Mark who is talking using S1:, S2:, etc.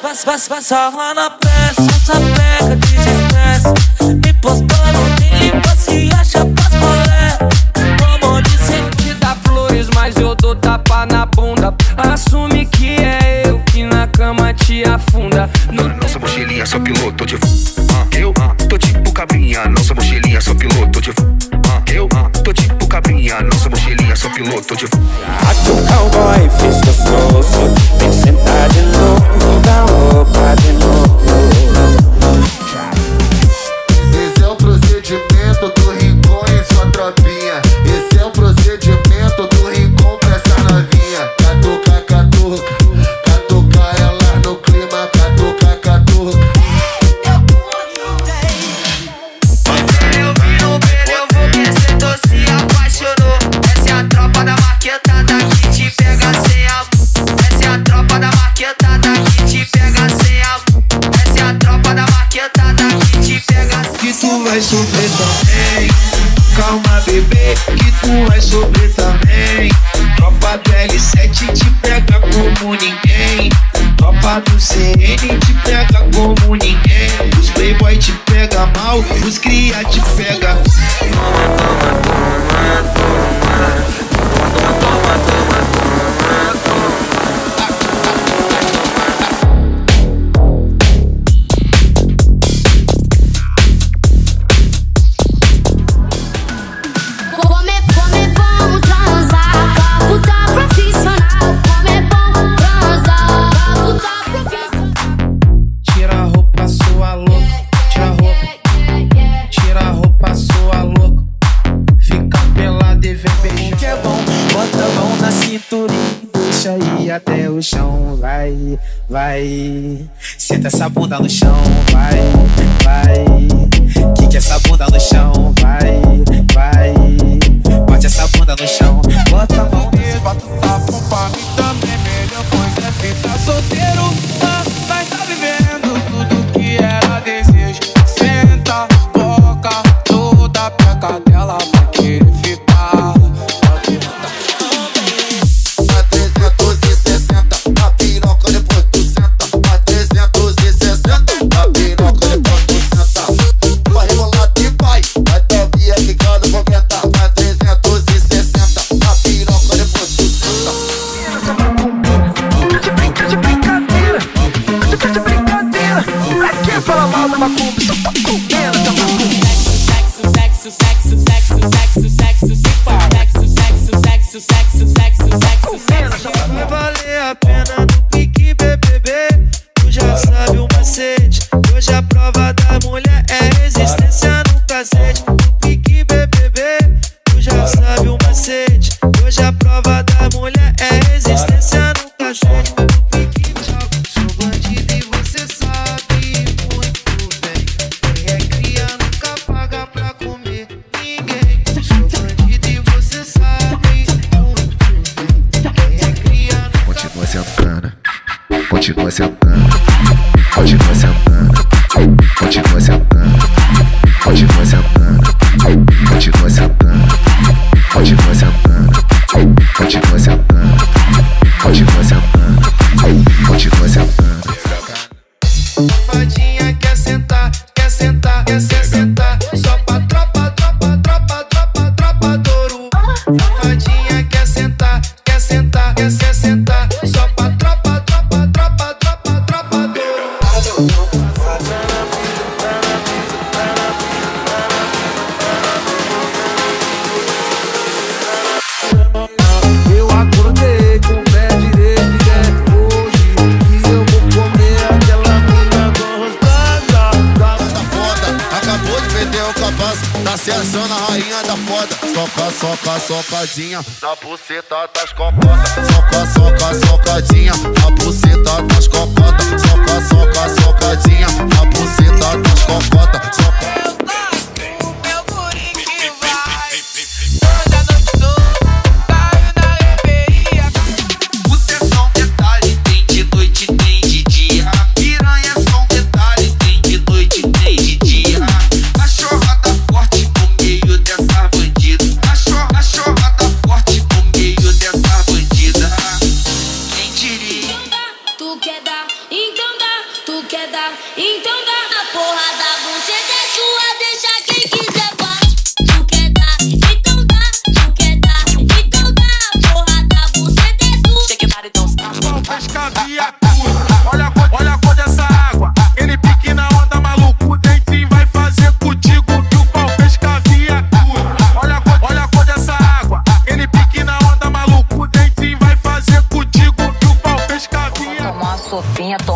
S1: Vai sarrar na peça, essa pega desestresse. Me postando, me limpa, se acha pras colé. Como disse,
S2: te dá flores, mas eu dou tapa na bunda. Assume que é eu que na cama te afunda.
S3: Nossa mochilinha, sou piloto de eu tô tipo cabrinha. Nossa mochilinha, sou piloto de eu tô tipo cabrinha. Nossa mochilinha, sou piloto de
S1: aqui o cowboy fez gostoso. Vem sentar de novo, dá roupa de novo.
S4: Esse é o procedimento do Rincon e sua tropinha. Esse é o procedimento do Rincon pra essa novinha. Catuca, catuca, catuca ela no clima. Catuca, catuca.
S5: Eu vi no beijo, eu vou que cê se apaixonou. Essa é a tropa da marquetada que te pega sem amor. Essa é a tropa da marquetada que te pega sem amor. Essa é a tropa da marquetada que te pega sem amor.
S6: Que tu vai sofrer também. Calma, bebê, que tu vai sofrer também. Tropa do L7 te pega como ninguém. Tropa do CN te pega como ninguém. Os playboy te pega mal, os cria te pega.
S1: Até o chão, vai. Senta essa bunda no chão, vai. Quica essa bunda no chão, vai. Bote essa bunda no chão, bota a mão nele, bota o tapo pra mim também. Melhor coisa é ficar solteiro, mas tá vivendo tudo que era desejo. Senta, boca, toda peca dela vai querer ficar. Vai valer a pena no pique BBB. Tu já sabe o macete. Hoje a prova da mulher é resistência no cacete. No pique BBB. Tu já sabe o macete. Hoje a prova da mulher é resistência no cacete. No pique sou bandido e você sabe muito bem. Quem é cria nunca paga pra comer ninguém. Sou bandido e você sabe muito bem. Quem é cria nunca.
S3: continua sentando, continua sentando, continua sentando, continua sentando, continua sentando, continua sentando, continua sentando, continua sentando, continua sentando, continua sentando.
S1: Safadinha quer sentar, quer sentar, quer se sentar. Só pra tropa, tropa, tropa, tropa, tropa Douro. Safadinha quer sentar, quer sentar, quer se sentar. Só pra tropa, tropa, tropa, tropa, tropa Douro.
S6: Eu acordei com o pé direito hoje, e eu vou comer aquela mina gostosa.
S4: Tá foda, acabou de perder o capaz. Tá se achando a rainha da foda. Soca, soca, socadinha na buceta das cocotas. Soca, soca, socadinha na buceta das cocotas. Soca, soca, socadinha na buceta das cocotas. Soca.
S5: Tu quer dar
S7: Então dá a porra da buceta é sua, deixa quem quiser vá. Tu quer dar, então dá. Tu quer dar, então dá. A porra da buceta é sua.
S8: Shake your body, don't stop.
S9: Olha a cor dessa água. Ele pique na onda, maluco. O dentinho vai fazer contigo que o pau fez caviatura. Olha a cor dessa água. Ele pique na onda, maluco. O dentinho vai fazer contigo que o pau fez caviatura.
S8: Tomar uma sopinha.